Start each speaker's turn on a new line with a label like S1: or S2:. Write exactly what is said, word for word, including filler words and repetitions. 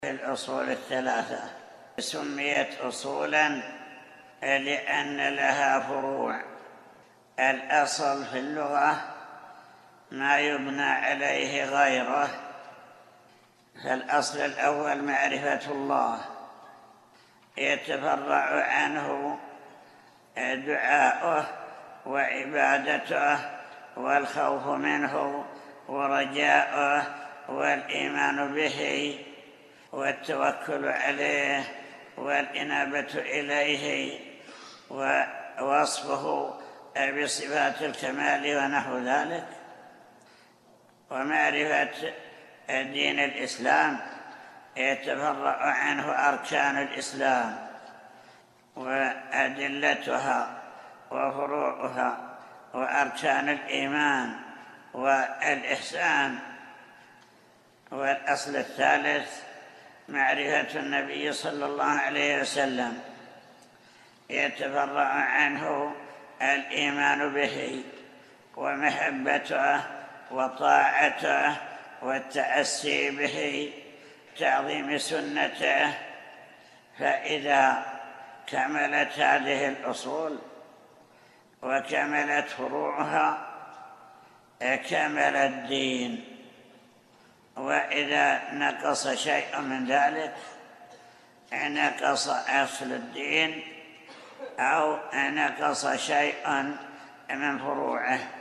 S1: الأصول الثلاثة سميت أصولا لأن لها فروع. الأصل في اللغة ما يبنى عليه غيره، فالأصل الأول معرفة الله، يتفرع عنه دعاؤه وعبادته والخوف منه ورجاؤه والإيمان به والتوكل عليه والإنابة إليه ووصفه بصفات الكمال ونحو ذلك. ومعرفة دين الإسلام يتفرع عنه أركان الإسلام وأدلتها وفروعها وأركان الإيمان والإحسان. والأصل الثالث معرفة النبي صلى الله عليه وسلم، يتفرع عنه الإيمان به ومحبته وطاعته والتأسي به، تعظيم سنته. فإذا كملت هذه الأصول وكملت فروعها كمل الدين. وإذا نقص شيء من ذلك نقص أصل الدين أو نقص شيء من فروعه.